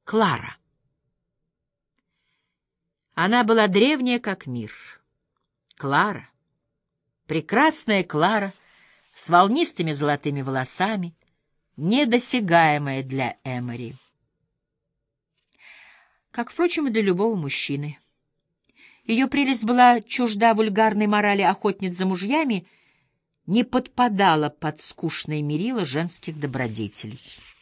Клара. Она была древняя, как мир. Клара, прекрасная Клара, с волнистыми золотыми волосами, недосягаемая для Эмори. Как, впрочем, и для любого мужчины. Ее прелесть была чужда вульгарной морали охотниц за мужьями, не подпадала под скучное мерило женских добродетелей.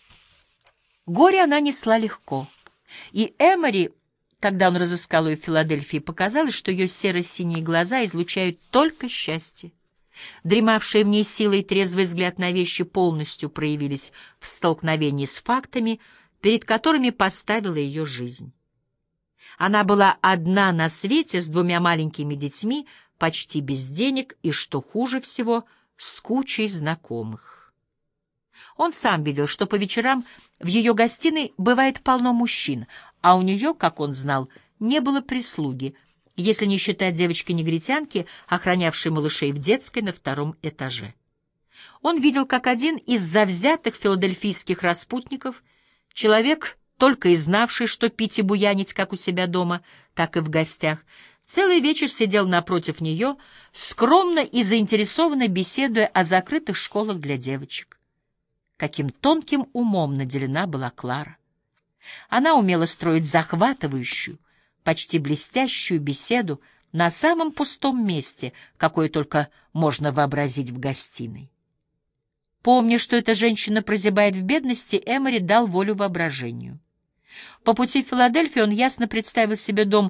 Горе она несла легко, и Эмори, когда он разыскал ее в Филадельфии, показалось, что ее серо-синие глаза излучают только счастье. Дремавшие в ней силы и трезвый взгляд на вещи полностью проявились в столкновении с фактами, перед которыми поставила ее жизнь. Она была одна на свете с двумя маленькими детьми, почти без денег и, что хуже всего, с кучей знакомых. Он сам видел, что по вечерам в ее гостиной бывает полно мужчин, а у нее, как он знал, не было прислуги, если не считать девочки-негритянки, охранявшей малышей в детской на 2-м этаже. Он видел, как один из завзятых филадельфийских распутников, человек, только и знавший, что пить и буянить как у себя дома, так и в гостях, целый вечер сидел напротив нее, скромно и заинтересованно беседуя о закрытых школах для девочек. Каким тонким умом наделена была Клара. Она умела строить захватывающую, почти блестящую беседу на самом пустом месте, какое только можно вообразить в гостиной. Помня, что эта женщина прозябает в бедности, Эмори дал волю воображению. По пути в Филадельфию он ясно представил себе дом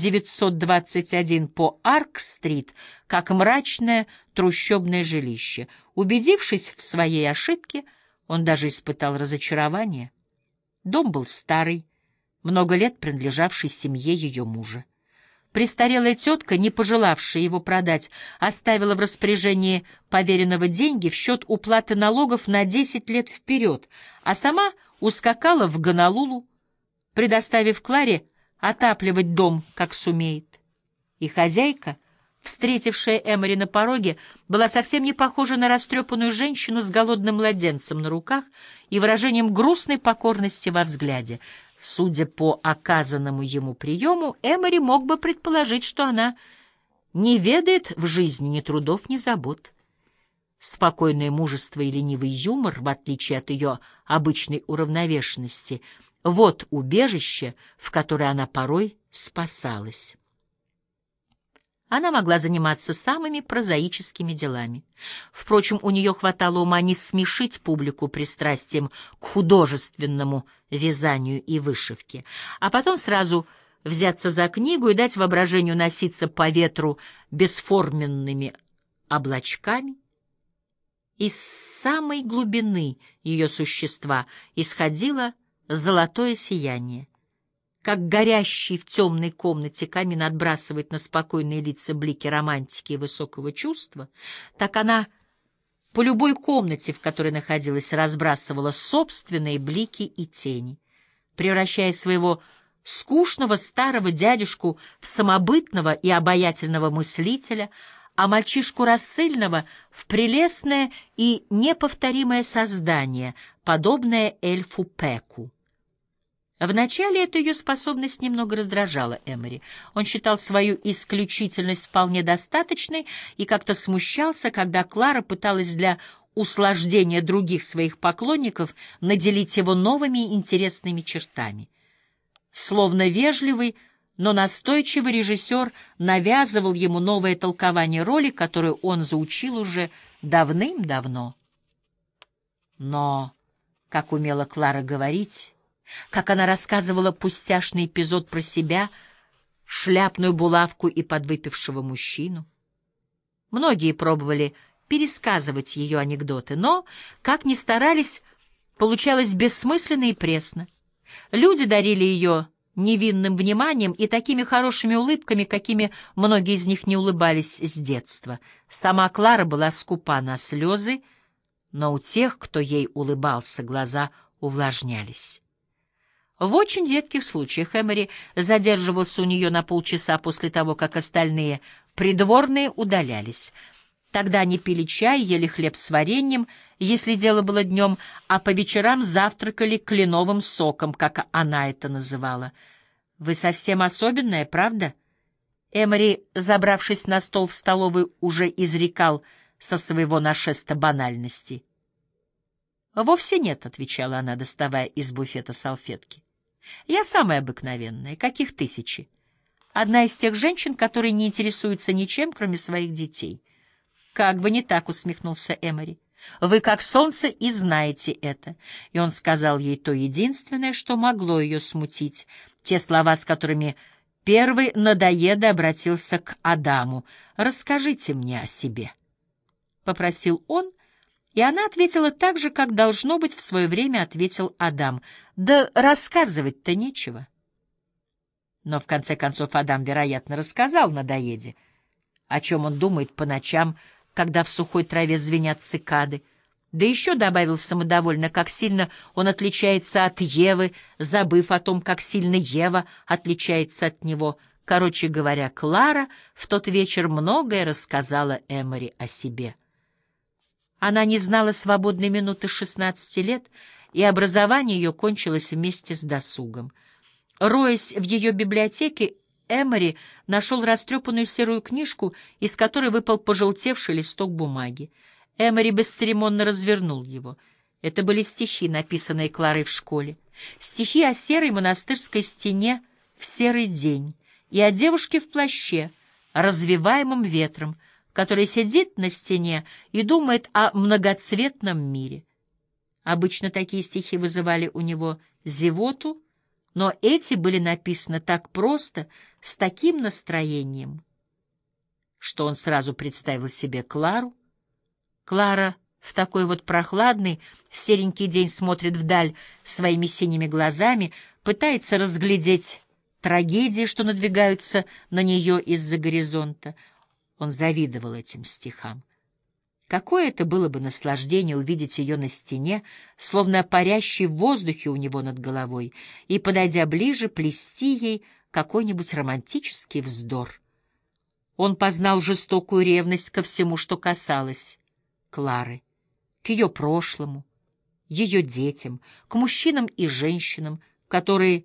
921 по Арк-стрит как мрачное трущобное жилище. Убедившись в своей ошибке, он даже испытал разочарование. Дом был старый, много лет принадлежавший семье ее мужа. Престарелая тетка, не пожелавшая его продать, оставила в распоряжении поверенного деньги в счет уплаты налогов на 10 лет вперед, а сама ускакала в Гонолулу, предоставив Кларе отапливать дом, как сумеет. И хозяйка, встретившая Эмори на пороге, была совсем не похожа на растрепанную женщину с голодным младенцем на руках и выражением грустной покорности во взгляде. Судя по оказанному ему приему, Эмори мог бы предположить, что она не ведает в жизни ни трудов, ни забот. Спокойное мужество и ленивый юмор, в отличие от ее обычной уравновешенности, вот убежище, в которое она порой спасалась. Она могла заниматься самыми прозаическими делами. Впрочем, у нее хватало ума не смешить публику пристрастием к художественному вязанию и вышивке, а потом сразу взяться за книгу и дать воображению носиться по ветру бесформенными облачками. Из самой глубины ее существа исходило золотое сияние. Как горящий в темной комнате камин отбрасывает на спокойные лица блики романтики и высокого чувства, так она по любой комнате, в которой находилась, разбрасывала собственные блики и тени, превращая своего скучного старого дядюшку в самобытного и обаятельного мыслителя, а мальчишку рассыльного в прелестное и неповторимое создание, подобное эльфу Пеку. Вначале эта ее способность немного раздражала Эмори. Он считал свою исключительность вполне достаточной и как-то смущался, когда Клара пыталась для услаждения других своих поклонников наделить его новыми интересными чертами. Словно вежливый, но настойчивый режиссер навязывал ему новое толкование роли, которую он заучил уже давным-давно. Но, как умела Клара говорить, как она рассказывала пустяшный эпизод про себя, шляпную булавку и подвыпившего мужчину. Многие пробовали пересказывать ее анекдоты, но, как ни старались, получалось бессмысленно и пресно. Люди дарили ее невинным вниманием и такими хорошими улыбками, какими многие из них не улыбались с детства. Сама Клара была скупа на слезы, но у тех, кто ей улыбался, глаза увлажнялись. В очень редких случаях Эмори задерживался у нее на полчаса после того, как остальные придворные удалялись. Тогда они пили чай, ели хлеб с вареньем, если дело было днем, а по вечерам завтракали кленовым соком, как она это называла. «Вы совсем особенная, правда?» Эмори, забравшись на стол в столовой, уже изрекал со своего нашеста банальности. «Вовсе нет», — отвечала она, доставая из буфета салфетки. «Я самая обыкновенная, каких тысячи. Одна из тех женщин, которые не интересуются ничем, кроме своих детей». «Как бы не так», — усмехнулся Эмори. «Вы как солнце и знаете это». И он сказал ей то единственное, что могло ее смутить, те слова, с которыми первый надоеда обратился к Адаму. «Расскажите мне о себе», — попросил он, и она ответила так же, как, должно быть, в свое время ответил Адам. «Да рассказывать-то нечего». Но, в конце концов, Адам, вероятно, рассказал надоеде, о чем он думает по ночам, когда в сухой траве звенят цикады. Да еще добавил самодовольно, как сильно он отличается от Евы, забыв о том, как сильно Ева отличается от него. Короче говоря, Клара в тот вечер многое рассказала Эмори о себе. Она не знала свободной минуты 16 лет, и образование ее кончилось вместе с досугом. Роясь в ее библиотеке, Эмори нашел растрепанную серую книжку, из которой выпал пожелтевший листок бумаги. Эмори бесцеремонно развернул его. Это были стихи, написанные Кларой в школе. Стихи о серой монастырской стене в серый день и о девушке в плаще, развиваемом ветром, который сидит на стене и думает о многоцветном мире. Обычно такие стихи вызывали у него зевоту, но эти были написаны так просто, с таким настроением, что он сразу представил себе Клару. Клара в такой вот прохладный, серенький день смотрит вдаль своими синими глазами, пытается разглядеть трагедии, что надвигаются на нее из-за горизонта. Он завидовал этим стихам. Какое это было бы наслаждение увидеть ее на стене, словно парящей в воздухе у него над головой, и, подойдя ближе, плести ей какой-нибудь романтический вздор. Он познал жестокую ревность ко всему, что касалось Клары, к ее прошлому, ее детям, к мужчинам и женщинам, которые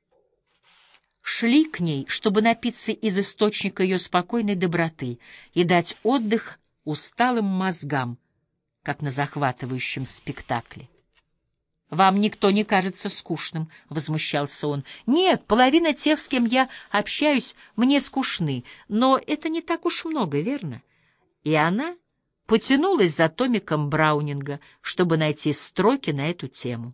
шли к ней, чтобы напиться из источника ее спокойной доброты и дать отдых усталым мозгам, как на захватывающем спектакле. «Вам никто не кажется скучным», — возмущался он. «Нет, половина тех, с кем я общаюсь, мне скучны, но это не так уж много, верно?» И она потянулась за томиком Браунинга, чтобы найти строки на эту тему.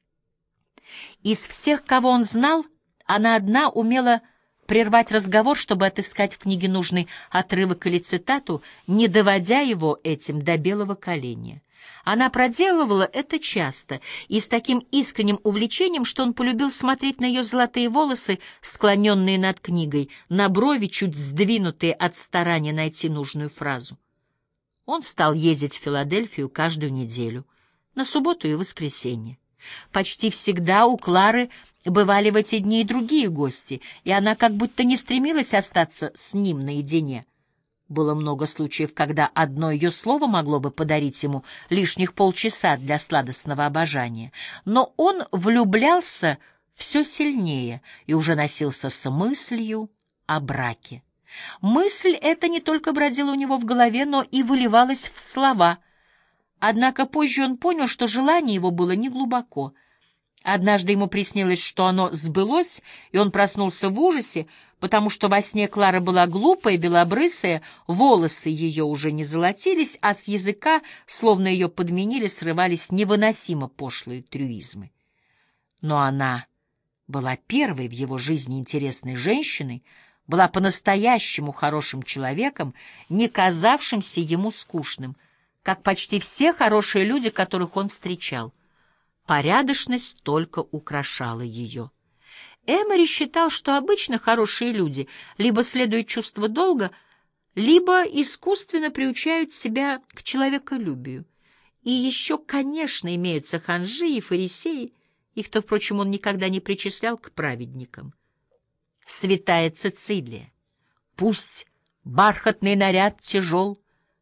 Из всех, кого он знал, она одна умела прервать разговор, чтобы отыскать в книге нужный отрывок или цитату, не доводя его этим до белого коленя. Она проделывала это часто и с таким искренним увлечением, что он полюбил смотреть на ее золотые волосы, склоненные над книгой, на брови, чуть сдвинутые от старания найти нужную фразу. Он стал ездить в Филадельфию каждую неделю, на субботу и воскресенье. Почти всегда у Клары бывали в эти дни и другие гости, и она как будто не стремилась остаться с ним наедине. Было много случаев, когда одно ее слово могло бы подарить ему лишних полчаса для сладостного обожания, но он влюблялся все сильнее и уже носился с мыслью о браке. Мысль эта не только бродила у него в голове, но и выливалась в слова. Однако позже он понял, что желание его было неглубоко. Однажды ему приснилось, что оно сбылось, и он проснулся в ужасе, потому что во сне Клара была глупая, белобрысая, волосы ее уже не золотились, а с языка, словно ее подменили, срывались невыносимо пошлые трюизмы. Но она была первой в его жизни интересной женщиной, была по-настоящему хорошим человеком, не казавшимся ему скучным, как почти все хорошие люди, которых он встречал. Порядочность только украшала ее. Эмори считал, что обычно хорошие люди либо следуют чувству долга, либо искусственно приучают себя к человеколюбию. И еще, конечно, имеются ханжи и фарисеи, их-то, впрочем, он никогда не причислял к праведникам. Святая Цицилия, пусть бархатный наряд тяжел,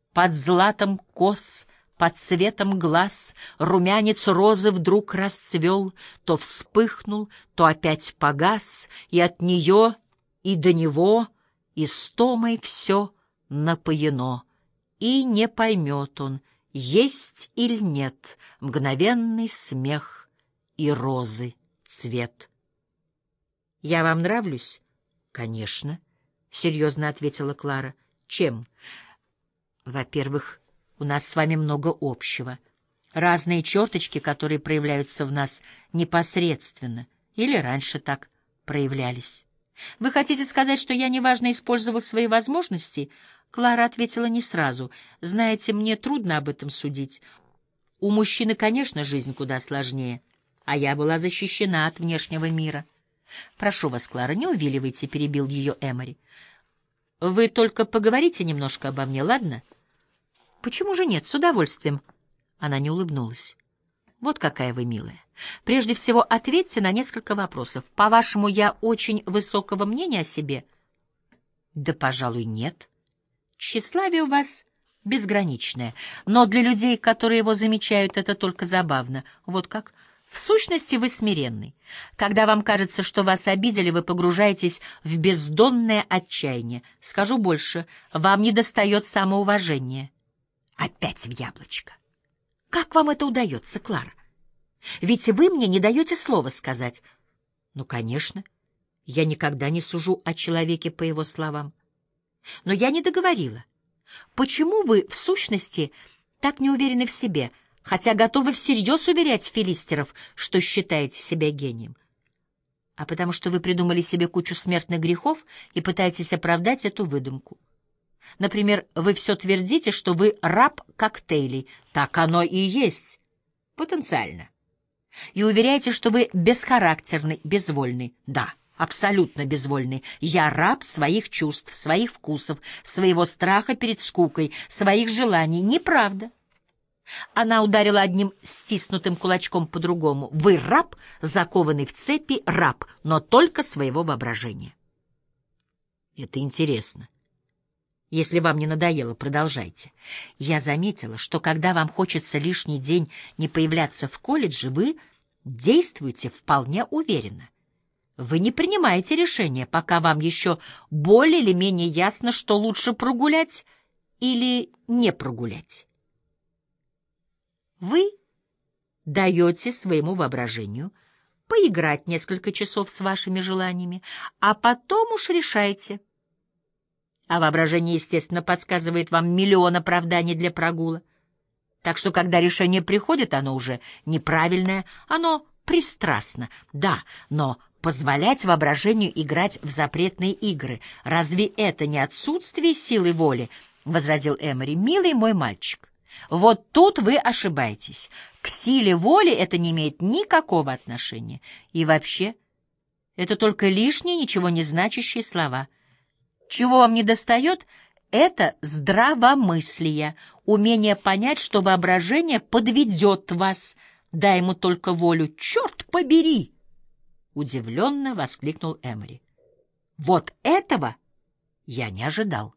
под златом кос, под цветом глаз, румянец розы вдруг расцвел, то вспыхнул, то опять погас, и от нее, и до него истомой все напоено, и не поймет он, есть или нет мгновенный смех и розы цвет. «Я вам нравлюсь?» «Конечно», — серьезно ответила Клара. «Чем?» «Во-первых, у нас с вами много общего. Разные черточки, которые проявляются в нас непосредственно, или раньше так проявлялись. Вы хотите сказать, что я неважно использовал свои возможности?» Клара ответила не сразу. «Знаете, мне трудно об этом судить. У мужчины, конечно, жизнь куда сложнее, а я была защищена от внешнего мира». «Прошу вас, Клара, не увиливайте», — перебил ее Эмори. «Вы только поговорите немножко обо мне, ладно?» «Почему же нет? С удовольствием». Она не улыбнулась. «Вот какая вы милая. Прежде всего, ответьте на несколько вопросов. По-вашему, я очень высокого мнения о себе?» «Да, пожалуй, нет. Тщеславие у вас безграничное, но для людей, которые его замечают, это только забавно. Вот как? В сущности, вы смиренный. Когда вам кажется, что вас обидели, вы погружаетесь в бездонное отчаяние. Скажу больше, вам недостает самоуважения». Опять в яблочко. «Как вам это удается, Клара? Ведь вы мне не даете слова сказать». «Ну, конечно, я никогда не сужу о человеке по его словам. Но я не договорила. Почему вы, в сущности, так не уверены в себе, хотя готовы всерьез уверять филистеров, что считаете себя гением? А потому что вы придумали себе кучу смертных грехов и пытаетесь оправдать эту выдумку. Например, вы все твердите, что вы раб коктейлей. Так оно и есть. Потенциально. И уверяете, что вы бесхарактерный, безвольный. Да, абсолютно безвольный. Я раб своих чувств, своих вкусов, своего страха перед скукой, своих желаний. Неправда. Она ударила одним стиснутым кулачком по другому. Вы раб, закованный в цепи, раб, но только своего воображения. Это интересно. Если вам не надоело, продолжайте. Я заметила, что когда вам хочется лишний день не появляться в колледже, вы действуете вполне уверенно. Вы не принимаете решения, пока вам еще более или менее ясно, что лучше прогулять или не прогулять. Вы даете своему воображению поиграть несколько часов с вашими желаниями, а потом уж решайте. А воображение, естественно, подсказывает вам миллион оправданий для прогула. Так что, когда решение приходит, оно уже неправильное, оно пристрастно. Да, но позволять воображению играть в запретные игры, разве это не отсутствие силы воли? — возразил Эмори. — Милый мой мальчик, вот тут вы ошибаетесь. К силе воли это не имеет никакого отношения. И вообще, это только лишние, ничего не значащие слова. Чего вам недостает, это здравомыслие, умение понять, что воображение подведет вас. Дай ему только волю. Черт побери! Удивленно воскликнул Эмори. Вот этого я не ожидал.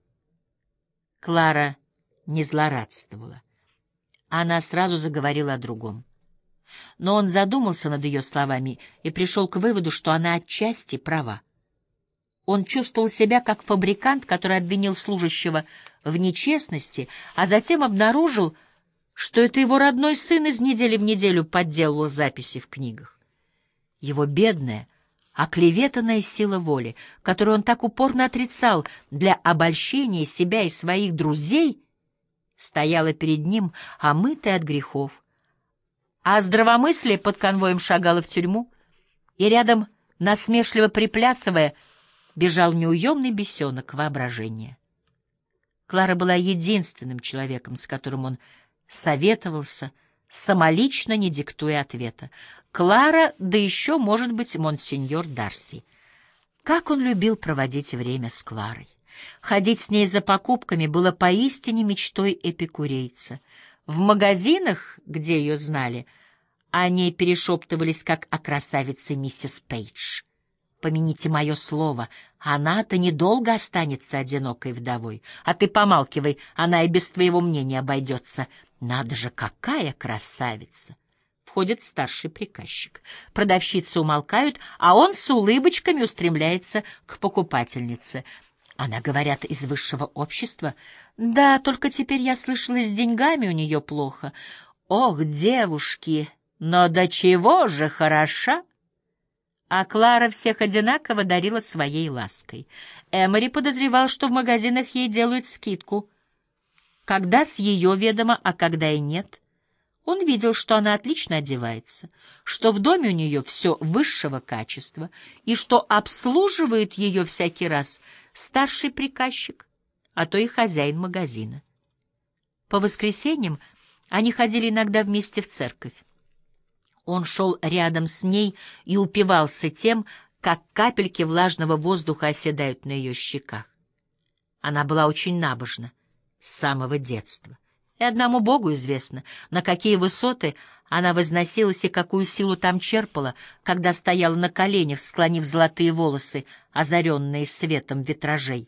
Клара не злорадствовала. Она сразу заговорила о другом. Но он задумался над ее словами и пришел к выводу, что она отчасти права. Он чувствовал себя как фабрикант, который обвинил служащего в нечестности, а затем обнаружил, что это его родной сын из недели в неделю подделывал записи в книгах. Его бедная, оклеветанная сила воли, которую он так упорно отрицал для обольщения себя и своих друзей, стояла перед ним, омытая от грехов. А здравомыслие под конвоем шагало в тюрьму, и рядом, насмешливо приплясывая, бежал неуемный бесенок воображения. Клара была единственным человеком, с которым он советовался, самолично не диктуя ответа. Клара, да еще, может быть, монсеньор Дарси. Как он любил проводить время с Кларой. Ходить с ней за покупками было поистине мечтой эпикурейца. В магазинах, где ее знали, о ней перешептывались, как о красавице миссис Пейдж. Помяните мое слово, она-то недолго останется одинокой вдовой. А ты помалкивай, она и без твоего мнения обойдется. Надо же, какая красавица! Входит старший приказчик. Продавщицы умолкают, а он с улыбочками устремляется к покупательнице. Она, говорят, из высшего общества. Да, только теперь я слышала, с деньгами у нее плохо. Ох, девушки, но до чего же хороша! А Клара всех одинаково дарила своей лаской. Эмори подозревал, что в магазинах ей делают скидку. Когда с ее ведома, а когда и нет. Он видел, что она отлично одевается, что в доме у нее все высшего качества и что обслуживает ее всякий раз старший приказчик, а то и хозяин магазина. По воскресеньям они ходили иногда вместе в церковь. Он шел рядом с ней и упивался тем, как капельки влажного воздуха оседают на ее щеках. Она была очень набожна с самого детства. И одному Богу известно, на какие высоты она возносилась и какую силу там черпала, когда стояла на коленях, склонив золотые волосы, озаренные светом витражей.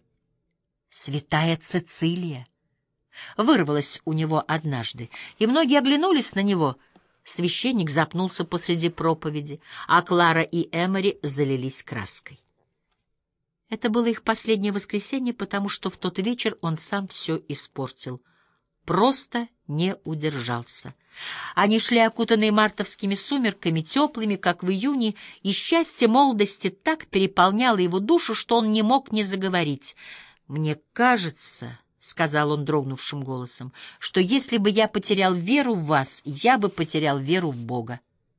«Святая Цицилия!» вырвалась у него однажды, и многие оглянулись на него. Священник запнулся посреди проповеди, а Клара и Эмори залились краской. Это было их последнее воскресенье, потому что в тот вечер он сам все испортил. Просто не удержался. Они шли, окутанные мартовскими сумерками, теплыми, как в июне, и счастье молодости так переполняло его душу, что он не мог не заговорить. «Мне кажется, — сказал он дрогнувшим голосом, — что если бы я потерял веру в вас, я бы потерял веру в Бога».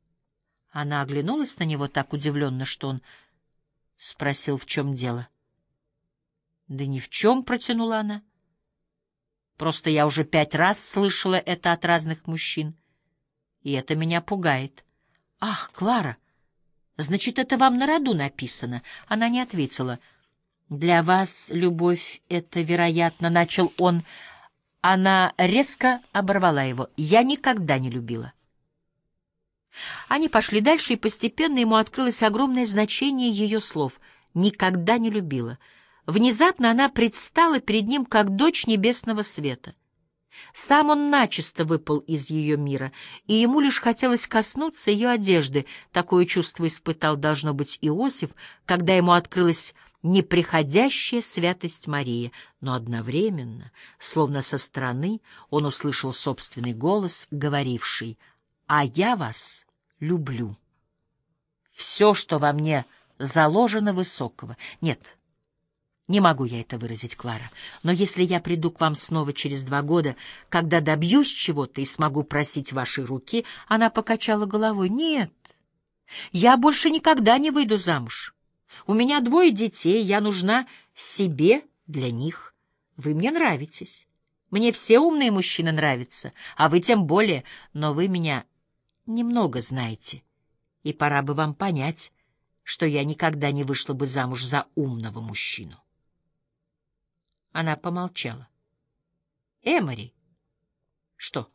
Она оглянулась на него так удивленно, что он спросил, в чем дело. «Да ни в чем, — протянула она. Просто я уже 5 раз слышала это от разных мужчин, и это меня пугает». «Ах, Клара, значит, это вам на роду написано?» Она не ответила. «Для вас любовь — это, вероятно, — начал он. Она резко оборвала его. «Я никогда не любила». Они пошли дальше, и постепенно ему открылось огромное значение ее слов. «Никогда не любила». Внезапно она предстала перед ним как дочь небесного света. Сам он начисто выпал из ее мира, и ему лишь хотелось коснуться ее одежды. Такое чувство испытал, должно быть, Иосиф, когда ему открылась неприходящая святость Марии, но одновременно, словно со стороны, он услышал собственный голос, говоривший: «А я вас люблю. Все, что во мне заложено высокого. Нет, не могу я это выразить, Клара, но если я приду к вам снова через 2 года, когда добьюсь чего-то и смогу просить вашей руки...» Она покачала головой. «Нет, я больше никогда не выйду замуж. У меня 2 детей, я нужна себе для них. Вы мне нравитесь. Мне все умные мужчины нравятся, а вы тем более, но вы меня немного знаете, и пора бы вам понять, что я никогда не вышла бы замуж за умного мужчину». Она помолчала. «Эмори, что?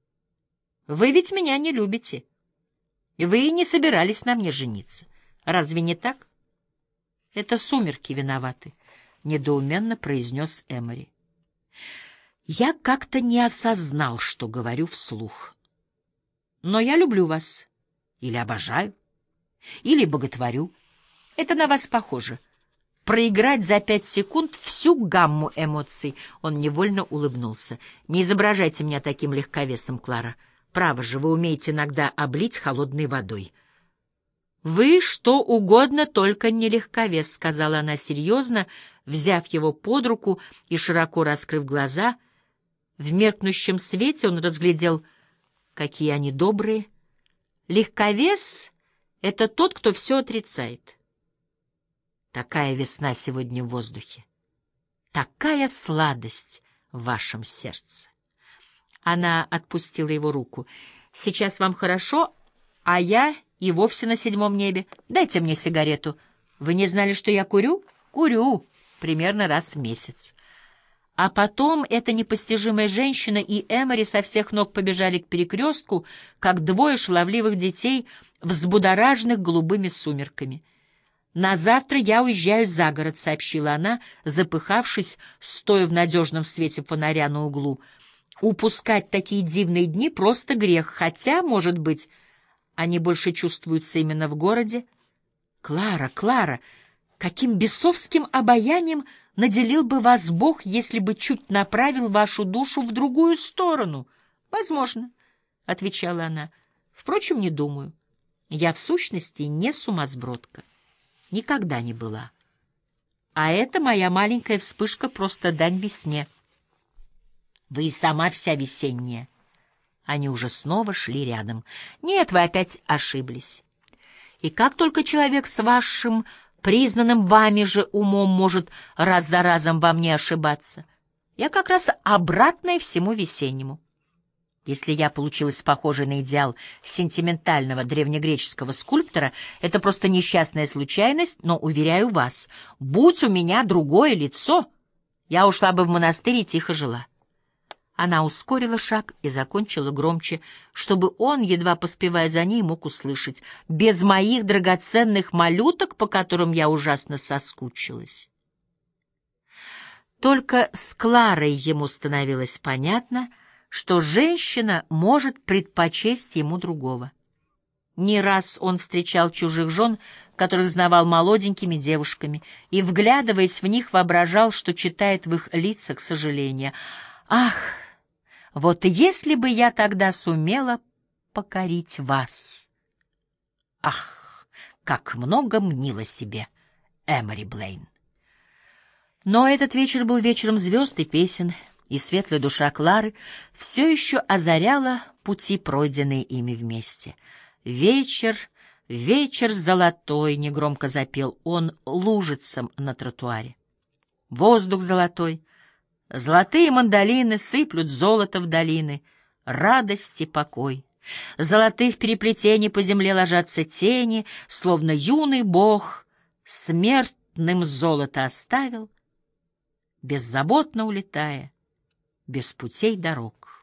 Вы ведь меня не любите. Вы и не собирались на мне жениться. Разве не так?» «Это сумерки виноваты», — недоуменно произнес Эмори. «Я как-то не осознал, что говорю вслух. Но я люблю вас. Или обожаю, или боготворю. Это на вас похоже. Проиграть за 5 секунд всю гамму эмоций». Он невольно улыбнулся. «Не изображайте меня таким легковесом, Клара. Право же, вы умеете иногда облить холодной водой». «Вы что угодно, только не легковес», — сказала она серьезно, взяв его под руку и широко раскрыв глаза. В меркнущем свете он разглядел, какие они добрые. «Легковес — это тот, кто все отрицает. Такая весна сегодня в воздухе, такая сладость в вашем сердце». Она отпустила его руку. «Сейчас вам хорошо, а я и вовсе на 7-м небе. Дайте мне сигарету. Вы не знали, что я курю? Курю. Примерно раз в месяц». А потом эта непостижимая женщина и Эмори со всех ног побежали к перекрестку, как 2 шаловливых детей, взбудораженных голубыми сумерками. «На завтра я уезжаю за город», — сообщила она, запыхавшись, стоя в надежном свете фонаря на углу. «Упускать такие дивные дни — просто грех, хотя, может быть, они больше чувствуются именно в городе». «Клара, Клара, каким бесовским обаянием наделил бы вас Бог, если бы чуть направил вашу душу в другую сторону?» «Возможно», — отвечала она. «Впрочем, не думаю. Я в сущности не сумасбродка. Никогда не была. А эта моя маленькая вспышка просто дань весне. Вы и сама вся весенняя». Они уже снова шли рядом. «Нет, вы опять ошиблись. И как только человек с вашим признанным вами же умом может раз за разом во мне ошибаться? Я как раз обратная всему весеннему. Если я получилась похожей на идеал сентиментального древнегреческого скульптора, это просто несчастная случайность, но, уверяю вас, будь у меня другое лицо, я ушла бы в монастырь и тихо жила». Она ускорила шаг и закончила громче, чтобы он, едва поспевая за ней, мог услышать: «Без моих драгоценных малюток, по которым я ужасно соскучилась». Только с Кларой ему становилось понятно, что женщина может предпочесть ему другого. Не раз он встречал чужих жен, которых знавал молоденькими девушками, и, вглядываясь в них, воображал, что читает в их лицах сожаление. «Ах, вот если бы я тогда сумела покорить вас! Ах, как много мнила себе Эмори Блейн!» Но этот вечер был вечером звезд и песен, и светлая душа Клары все еще озаряла пути, пройденные ими вместе. «Вечер, вечер золотой», — негромко запел он лужицам на тротуаре. «Воздух золотой, золотые мандолины сыплют золото в долины, радость и покой. Золотых переплетений по земле ложатся тени, словно юный бог смертным золото оставил, беззаботно улетая, без путей дорог».